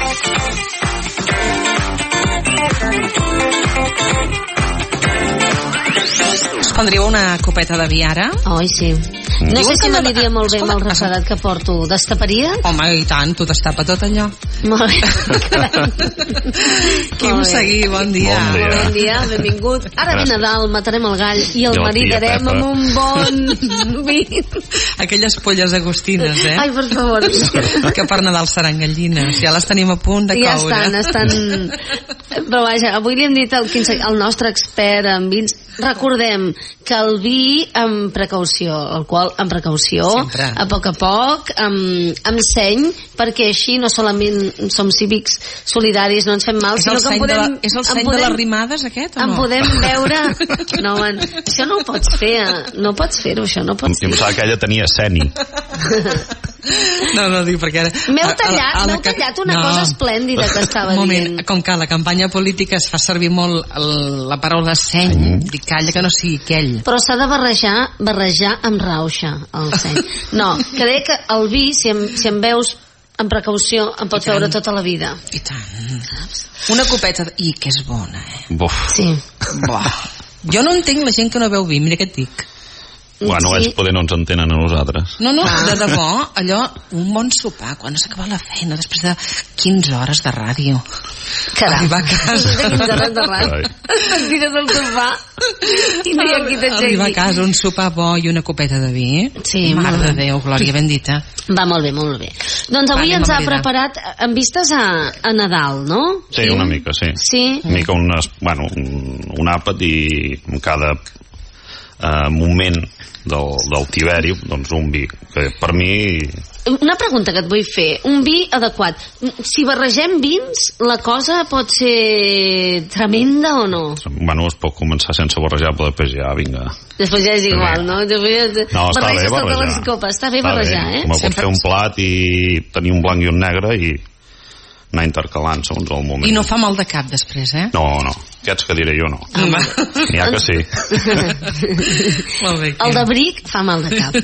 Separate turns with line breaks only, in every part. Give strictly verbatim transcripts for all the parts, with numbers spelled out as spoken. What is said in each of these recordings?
Es prendríeu una copeta de vi ara?
Oi, sí. No Diuen sé si m'aniria molt bé amb el refredat que porto. Destaparia?
Home, i tant, tu destapa tot allò.
Molt bé.
Quim Seguí, bon dia.
Bon dia.
Bon dia, benvingut. Ara ve Nadal, matarem el gall i el maridarem amb un bon vi.
Aquelles polles agostines, eh?
Ai, per favor.
Que per Nadal seran gallines. Ja les tenim a punt de
ja
coure.
Ja estan, estan... Però vaja, avui li hem dit al Quim Seguí, el nostre expert en vins. Recordem que el vi amb precaució, el qual amb precaució,
sempre,
a poc a poc, amb, amb seny, perquè així no solament som cívics solidaris, no ens fem mal,
és
sinó que en podem...
La, és el seny
podem,
de les rimades, aquest, o no?
En podem veure... No, en, això no ho pots fer, no pots fer-ho, això no pots
fer. Em pensava que ella tenia seni.
No, no, dic perquè...
M'heu tallat, m'heu tallat una no. cosa esplèndida que estava
un moment,
dient.
Com que a la campanya política es fa servir molt el, la paraula seny, mm. dic, calla que no sigui aquell.
Però s'ha de barrejar, barrejar amb rauxa, el seny. No, que deia que el vi, si em, si em veus amb precaució, em pots veure tota la vida.
I tant. Saps? Una copeta... De... I que és bona, eh?
Buf.
Sí.
Buah. Jo no entenc la gent que no veu vi, mira què et dic.
Bueno, ells sí. Poder no ens entenen a nosaltres.
No, no, ah. de debò, allò, un bon sopar, quan has acabat la feina, després de quinze hores de ràdio.
Caram.
Arribar a casa.
quinze hores de ràdio. Tires el sopar i no hi ha qui t'aixequi.
Arribar a casa, un sopar bo i una copeta de vi.
Sí,
mare de Déu, glòria bendita.
Va molt bé, molt bé. Doncs avui Anem ens ha preparat en vistes a, a Nadal, no?
Sí, sí, una mica, sí.
Sí?
Una mica un, bueno, un, un àpat i en cada uh, moment del, del tiberi, doncs un vi que per mi...
Una pregunta que et vull fer, un vi adequat, si barregem vins la cosa pot ser tremenda o no?
Bueno, es pot començar sense barrejar, però després ja vinga.
Després ja és igual, no? Després
no, està bé barrejar.
Les copes. Està bé
està
barrejar,
bé.
eh?
Com pot fer un plat i tenir un blanc i un negre i anar intercalant segons el moment.
I no fa mal de cap després, eh?
No, no, aquests que diré jo no.
Ah,
n'hi ha que sí.
Molt bé.
El de bric fa mal de cap.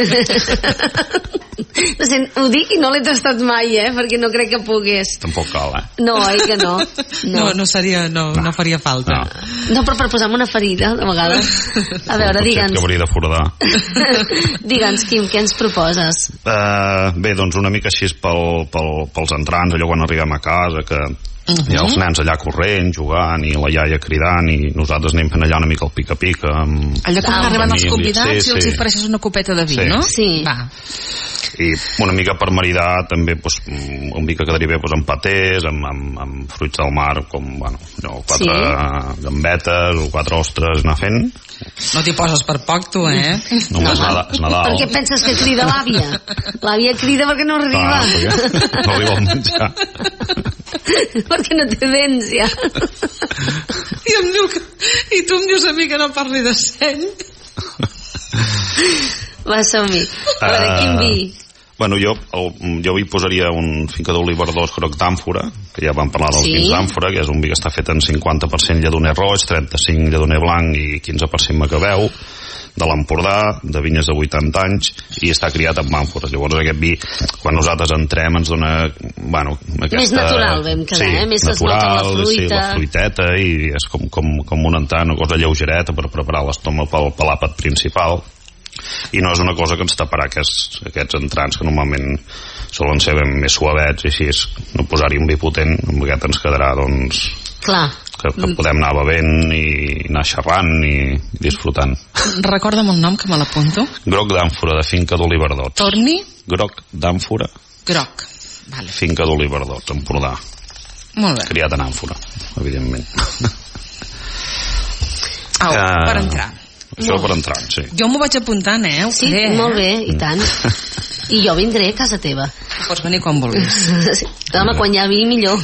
No sé, ho dic i no l'he tastat mai, eh? Perquè no crec que pogués.
Tampoc cal, eh?
No, oi que no?
No, no, no seria, no, no, no faria falta.
No.
No, però per posar-me una ferida, de vegades. A veure, digue'ns.
Que hauria de foradar.
Digue'ns, Quim, què ens proposes?
Uh, bé, doncs una mica així pel, pel, pels entrants, allò quan arribem a casa, que uh-huh. hi ha els nens allà corrent, jugant, i la iaia cridant, i nosaltres anem fent allà una mica el pica-pica. Amb...
Allò quan ah, arriben els convidats
sí,
i els
sí.
ofereixes una copeta de vi,
sí.
no?
Sí.
Va.
I una mica per maridar també pues, un vi que quedaria bé pues, amb patés, amb, amb, amb fruits del mar, com bueno, no, quatre sí. gambetes o quatre ostres, anar fent.
No t'hi poses per poc, tu, eh?
No, no, és Nadal. És Nadal.
Per què penses que crida l'àvia? L'àvia crida perquè no arriba.
Ah, perquè no arriba al menjar.
Perquè no té dents, ja.
I, em diu que, I tu em dius a mi que no parli de seny.
Va, som-hi. A veure, uh, quin vi?
Bueno, jo, el, jo hi posaria un finca d'Oliver dos groc d'àmfora, que ja vam parlar dels sí. vins d'àmfora, que és un vi que està fet en cinquanta per cent lledoner roig, trenta-cinc lledoner blanc i quinze per cent macabeu, de l'Empordà, de vinyes de vuitanta anys, i està criat amb àmfores. Llavors aquest vi, quan nosaltres entrem, ens dona... Bueno, aquesta...
Més natural, vam quedar,
sí,
eh? Més
natural,
la fruita.
Sí, la fruiteta, i és com, com, com un entrar, una cosa lleugereta per preparar l'estómac pel, pel àpat principal. I no és una cosa que ens taparà aquests, aquests entrants que normalment solen ser ben més suavets i així és, no posar-hi un vi potent, amb aquest ens quedarà doncs
clar.
Que, que podem anar bevent i anar xerrant i disfrutant.
Recorda'm el nom que me l'apunto.
Groc d'àmfora de finca d'Oliver Dots.
Torni?
Groc d'àmfora.
Groc, vale.
Finca d'Oliver Dots, Empordà.
Molt bé.
Criat en àmfora, evidentment.
Au, uh, per entrar.
Això per entrar, sí.
Jo m'ho vaig apuntant, eh?
Sí,
crec, eh?
molt bé, i tant. I jo vindré a casa teva.
Pots venir quan vulguis.
Sí. Home, quan hi ha vi, millor.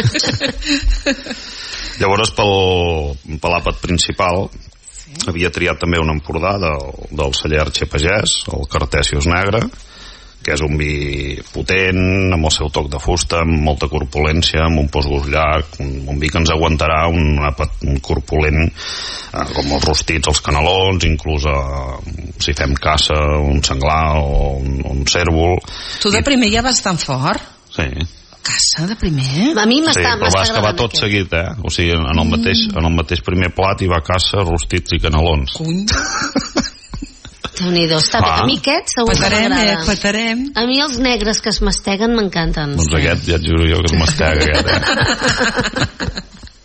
Llavors, pel, per l'àpat principal, sí. havia triat també un empordà del, del celler Arxer Pagès, el Cartesius Negre, que és un vi potent, amb el seu toc de fusta, amb molta corpulència, amb un postgust llarg, un, un vi que ens aguantarà un, un corpulent, eh, com els rostits, els canelons, inclús eh, si fem caça, un senglar o un, un cèrvol.
Tu de primer ja vas tan fort?
Sí.
cassa de primer?
A mi
Sí,
m'està
però va acabar tot
aquest.
seguit, eh? O sigui, en el mateix, en el mateix primer plat hi va cassa, rostits i canelons.
Cuny.
Déu-n'hi-do, està bé.
Ah.
A mi aquest segur que
Petarem, eh?
m'agrada.
Petarem.
A mi els negres que es masteguen m'encanten.
Doncs aquest, ja et juro jo que es mastega, aquest, eh?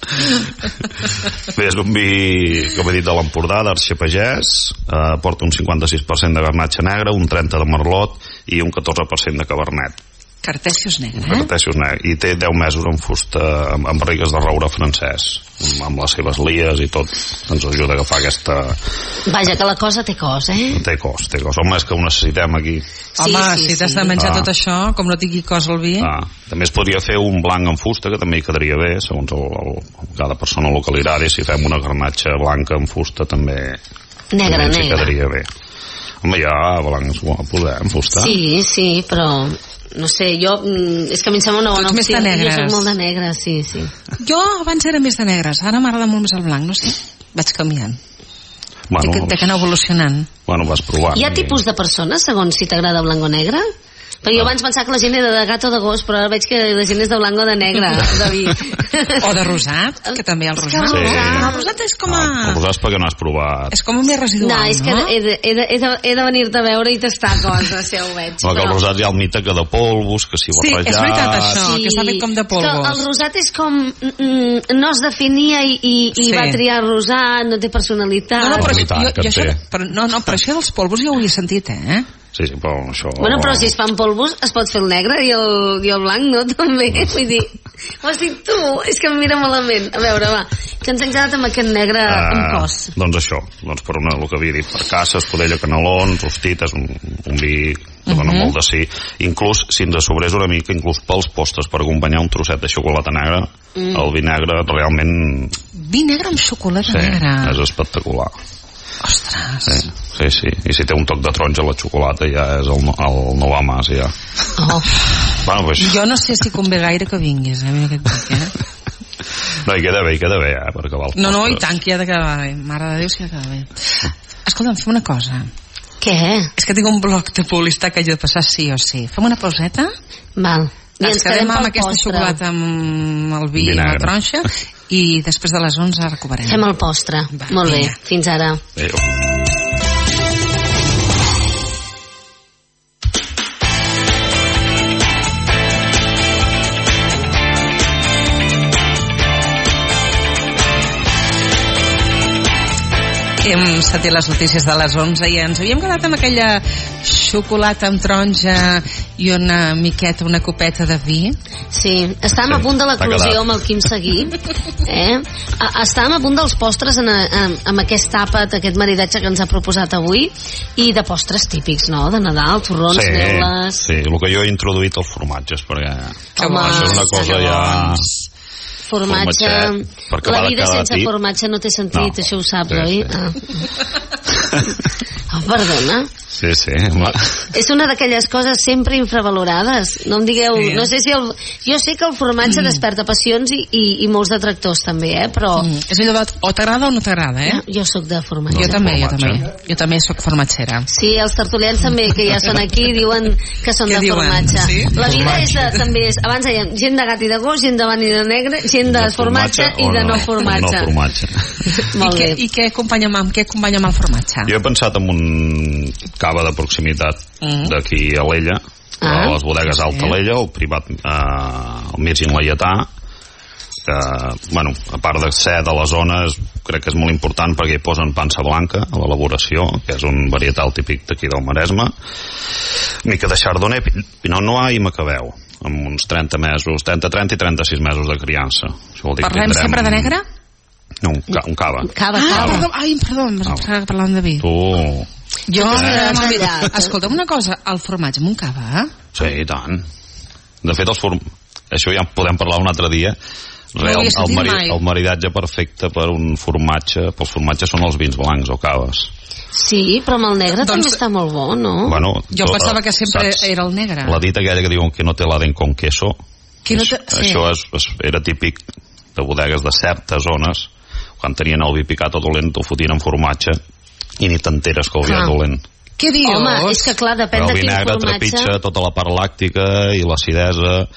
Bé, és un vi, com he dit, de l'Empordà, d'Arxer-Pagès, eh, porta un cinquanta-sis per cent de garnatxa negra, un trenta de merlot i un catorze per cent de cabernet.
Cartesius negre, eh?
Cartesius negre. I té deu mesos en fusta, amb, amb barrigues de roure francès, amb les seves lies i tot. Ens ajuda a agafar aquesta...
Vaja, que la cosa té cos, eh?
Té cos, té cos. Home, és que ho necessitem aquí.
Sí,
Home,
sí,
si t'has
sí.
de menjar
Ah.
tot això, com no tingui cos al vi...
Ah, també es podria fer un blanc en fusta, que també hi quedaria bé, segons el, el, cada persona el que li agradi. Si fem una garnatxa blanca en fusta, també,
Negra,
també ens hi
negra.
quedaria bé. Home, ja blancs guapos, eh, en fusta.
Sí, sí, però... No sé, jo... mm, És que a mi em sembla una
Tu
bona
ets més
opció.
de negres.
Jo soc molt de negre, sí, sí.
Jo abans era més de negres, ara m'agrada molt més el blanc, no sé. Vaig canviant.
Bueno,
Té que, té que anar evolucionant.
bueno, vas provant.
Hi ha tipus de persones, segons si t'agrada blanc o negre? Però jo abans pensava que la gent era de gat o de gos, però ara veig que la gent és de blanc o de negre, de vi.
O de rosat, que també hi ha el
És que
rosat.
el
Sí.
No, el rosat és com a...
No, el rosat és perquè no has provat.
És com a més residual,
No, és que
no?
he de, he de, he de, he de venir-te a veure i tastar coses, ja ho veig.
No, que el rosat hi ha el mite que de polvos, que si
Sí,
barrejat...
és veritat això, que està fet com de
És que
polvos.
el rosat és com... Mm, no es definia i, i, i
Sí.
va triar rosat, no té personalitat.
No, no, però,
I tant,
jo,
que
jo
en
això,
té.
però, no, no, però això dels polvos ja ho havia sentit, eh?
Sí, sí, però això...
Bueno, però si es fan polvos es pot fer el negre i el, i el blanc, no? També, vull dir... Ho has dit tu, és que em mira malament. A veure, va, que ens hem quedat amb aquest negre amb
Ah,
cos.
doncs això, doncs per una, el que havia dit, per caça, escudella, canelons, rostit, és un, un vi que dona
Mhm.
molt de sí. Inclús, si ens sobrés una mica, inclús pels postres, per acompanyar un trosset de xocolata negra,
Mm.
el vi negre realment
Vi negre amb xocolata
sí,
negra.
és espectacular.
Ostres.
Sí, sí, sí. I si té un toc de taronja a la xocolata ja és el, no- el nou mas, ja.
Oh.
Bueno, pues,
Jo no sé si convé gaire que vinguis, eh, mira aquest vi, eh?
no, hi queda bé, hi queda bé, eh, per acabar els
No, no, i
postres.
tant que hi ha de quedar bé. Mare de Déu, si ha de quedar bé. Escolta'm, fem una cosa.
Què?
És que tinc un bloc de publicitat que he de passar sí o sí. Fem una pauseta?
Val. I
Ens quedem amb
pel
aquesta
postre.
xocolata amb el vi i
Vinagre.
la tronxa i després de les onze recuperem.
Fem el postre.
Va,
Molt bé,
vinga.
fins ara.
Adéu.
Hem sentit les notícies de les onze i ens havíem quedat amb aquella xocolata amb taronja i una miqueta, una copeta de vi.
Sí, estàvem
Sí,
a punt de
t'ha
l'eclosió
quedat.
amb el Quim Seguí. Eh? A- Estàvem a punt dels postres en, en, amb aquest àpat, aquest maridatge que ens ha proposat avui, i de postres típics, no?, de Nadal, torrons,
Sí,
neules...
sí, el que jo he introduït els formatges, perquè
Home,
això és una cosa
que
ja...
Formatge...
Formatget, perquè
La
va de
vida
cada
sense
tip.
formatge no té sentit,
No.
això ho saps,
Sí,
oi?
sí.
Ah. Oh, perdona.
Sí, sí. home.
És una d'aquelles coses sempre infravalorades. No em digueu...
Sí.
No sé si el, jo sé que el formatge mm. desperta passions i, i, i molts detractors també, eh? Però
Mm, és allò de o t'agrada o no t'agrada, eh?
jo sóc de formatge.
Jo
No,
també, jo
formatge.
també. Jo també sóc formatgera.
Sí, els tertulians també, que ja són aquí, diuen que són
Què
de
diuen?
formatge.
Sí?
La vida és de, també és, abans dèiem, gent de gat i de gos, gent de bany i de negre, gent de, formatge, i
o
de no formatge.
No formatge.
Molt
I què,
bé.
i què acompanya amb, amb què acompanya amb el formatge?
Jo he pensat en un cava de proximitat
Mm.
d'aquí a l'Ella,
Ah.
a les bodegues Alta
Sí.
l'Ella, el privat, eh, el Mirgin Laietà, que, bueno, a part de ser de la zona, és, crec que és molt important perquè hi posen pansa blanca a l'elaboració, que és un varietal típic d'aquí del Maresme, mica de Chardonnay, Pinot Noir i Macabeu, amb uns trenta mesos, trenta, trenta i trenta-sis mesos de criança. Això vol dir que
Parlem
tindrem-
sempre de negre?
No, un, ca, un cava.
Cava,
Ah,
cava.
perdó, ai, perdó, em pensava que parlàvem de vi.
Tu...
Jo,
Eh?
eh, molt bé.
Ja.
Escolta'm una cosa, el formatge amb un cava, eh?
Sí, i tant. De fet, els form... això ja en podem parlar un altre dia.
No ho
Real,
havia
el,
sentit
mari...
mai.
el maridatge perfecte per un formatge, pels formatges són els vins blancs o caves.
Sí, però amb el negre
Doncs-
també està molt bo, no?
Bueno,
Jo
tu,
pensava que sempre
saps,
era el negre.
La dita aquella que diuen que no té l'Aden con queso,
Que no
això,
té- sí.
això és, és, era típic de bodegues de certes zones, quan tenien el vi picat o dolent, t'ho fotien en formatge i ni t'enteres que el vi
Clar.
és dolent.
Què dius?
Home, és que clar, depèn
Però
de
el
quin
vinagre
formatge...
trepitja tota la part làctica i l'acidesa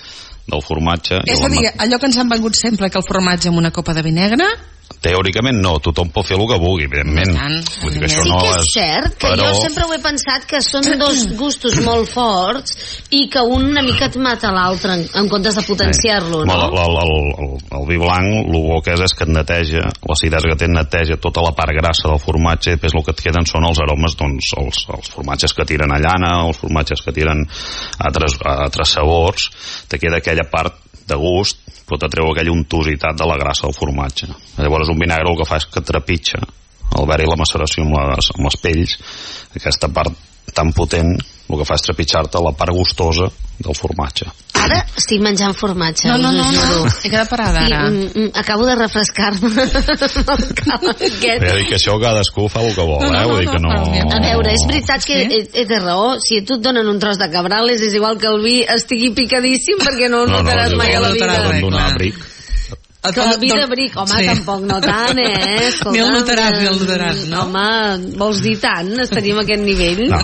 del formatge.
És a dir, allò que ens han vengut sempre, que el formatge amb una copa de vi negre...
Teòricament no, tothom pot fer el que vulgui, evidentment. Vull dir que això
sí
no
que és
és...
cert, que
però...
jo sempre ho he pensat que són dos gustos molt forts i que un una mica et mata l'altre en, en comptes de potenciar-lo, no?
El, el, el, el, el vi blanc, el bo que és és que et neteja, l'acidesa que té neteja tota la part grassa del formatge, i després el que et queden són els aromes, doncs, els, els formatges que tiren a llana, els formatges que tiren a altres, a altres sabors, te queda aquella part de gust, però te treu aquella untositat de la grassa del formatge. Llavors un vinagre el que fa és que trepitja el haver-hi la maceració amb les, amb les pells, aquesta part tan potent, el que fa és trepitjar-te la part gustosa del formatge.
Ara estic menjant formatge.
No, no, no, no. He quedat parada ara.
I, mm, mm, acabo de refrescar-me el cap aquest.
He dit que això cadascú fa el que vol,
no, no,
eh? Vull dir que no...
A veure, és veritat que he, he de raó. Si a tu et donen un tros de cabrales és igual que el vi estigui picadíssim perquè no ho
no,
notaràs
no,
mai a la vida.
No, no, donar bric.
Que el vi de bric, home, sí. Tampoc no tant, eh? Escolta,
ni el notaràs, ni el notaràs, no?
Home, vols dir tant? Estaríem a aquest nivell?
No,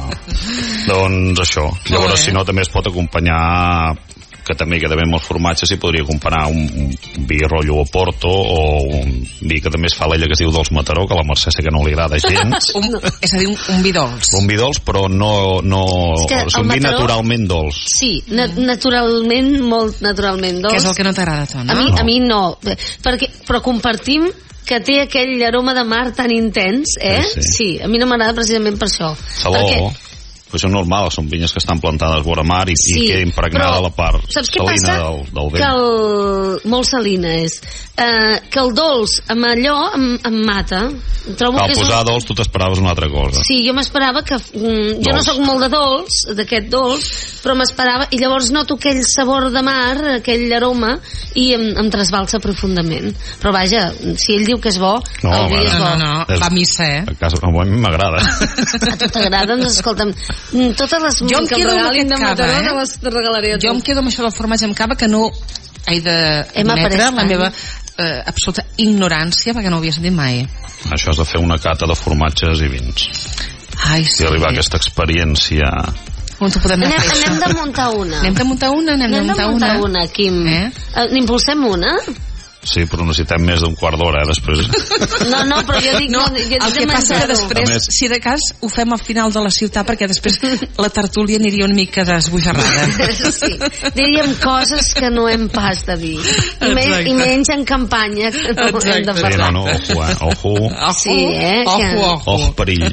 doncs això. Llavors, si no, també es pot acompanyar, que també queda bé amb els formatges, i podria comparar un, un vi rotllo Oporto o un vi que també es fa a l'ella que es diu Dolç Mataró, que a la Mercè sé que no li agrada gens.
un, és a dir, un, un vi dolç.
Un vi dolç, però no... no és, és un vi Mataró, naturalment dolç.
Sí, na naturalment, molt naturalment dolç.
Que és el que no t'agrada a tu, no?
A mi
no,
a mi no perquè, però compartim que té aquell aroma de mar tan intens, eh?
Sí, sí.
Sí, a mi no m'agrada precisament per això.
Saló.
Perquè...
Però això és normal, són vinyes que estan plantades vora mar i, sí, i queda impregnada la part salina del, del vent.
Que el... molt salina és eh, que el dolç amb allò em, em mata. Trobo
Al
que
posar
un...
dolç tu t'esperaves una altra cosa.
Sí, jo m'esperava que mm, jo no sóc molt de dolç, d'aquest dolç, però m'esperava, i llavors noto aquell sabor de mar, aquell aroma, i em, em trasbalsa profundament. Però vaja, si ell diu que és bo,
no,
el vi és bo.
No, no, no, va a missa, eh?
A, casa, a mi m'agrada.
A tu t'agrada? Doncs escolta'm, totes les
jo em
que em regalin de Mataró
cava, eh?
te les regalaré a tu.
Jo em quedo amb això del formatge amb cava, que no he d'admetre la meva eh, absoluta ignorància, perquè no ho havia sentit mai.
Això has de fer una cata de formatges i vins.
Ai, sí.
I arribar a aquesta experiència...
On t'ho podem
anem, anem de muntar una.
Anem de muntar una, anem,
anem
de muntar,
de muntar una.
una,
Quim.
Eh?
Uh, N'impulsem una?
Sí, però necessitem més d'un quart d'hora, eh, després.
No, no, però jo dic...
No,
no, jo dic
el que passa que després, més... si de cas, ho fem al final de la ciutat, perquè després la tertúlia aniria una mica desbojarrada.
Sí, diríem coses que no hem pas de dir. I, menys, i menys en campanya, que no
Exacte.
hem de parlar.
Sí, no, no, ojo, eh, ojo.
Ojo,
sí, eh,
ojo,
que...
ojo.
Ojo, perill.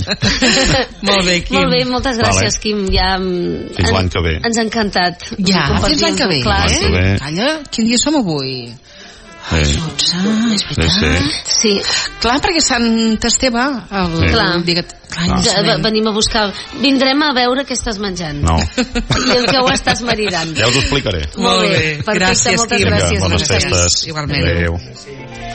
Molt bé, Quim.
Molt bé, moltes gràcies, vale. Quim. Ja,
fins l'any que ve.
Ens ha encantat.
Ja, fins l'any que ve.
Clar,
eh?
eh?
Calla, quin dia som avui?
Sí.
És veritat.
Sí,
sí.
Clar, perquè Sant Esteve el,
sí. Clar.
El dia, clar,
ah.
ja, venim a buscar, vindrem a veure què estàs menjant.
No.
I en què ho estàs maridant.
Ja us ho explicaré.
Molt bé, perfecte,
gràcies,
moltes
Quim.
gràcies.
Bones festes.
Igualment.
Adéu.